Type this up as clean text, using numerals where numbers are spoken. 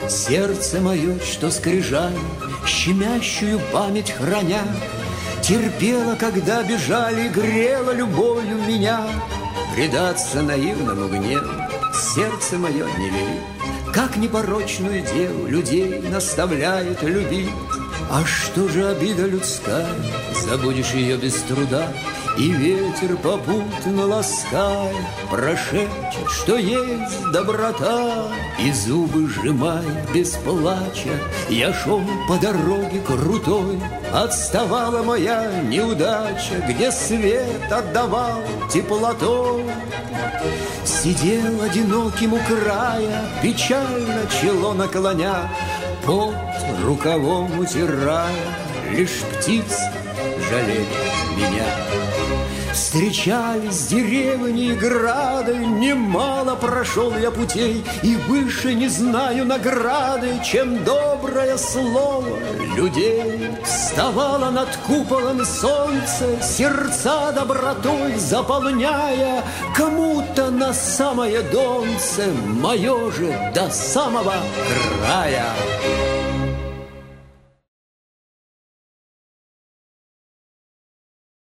Сердце мое, что скрижали, щемящую память храня, терпело, когда бежали, грело любовью меня. Предаться наивному гневу сердце мое не велит, как непорочную деву людей наставляет любить. А что же обида людская, забудешь ее без труда, и ветер попутно лаская прошепчет, что есть доброта. И зубы сжимая без плача, я шел по дороге крутой. Отставала моя неудача, где свет отдавал теплотой. Сидел одиноким у края, печально чело наклоня, пот рукавом утирая, лишь птиц жалели меня. Встречались деревни и грады, немало прошел я путей, и выше не знаю награды, чем доброе слово людей. Вставало над куполом солнце, сердца добротой заполняя, кому-то на самое донце, мое же до самого края.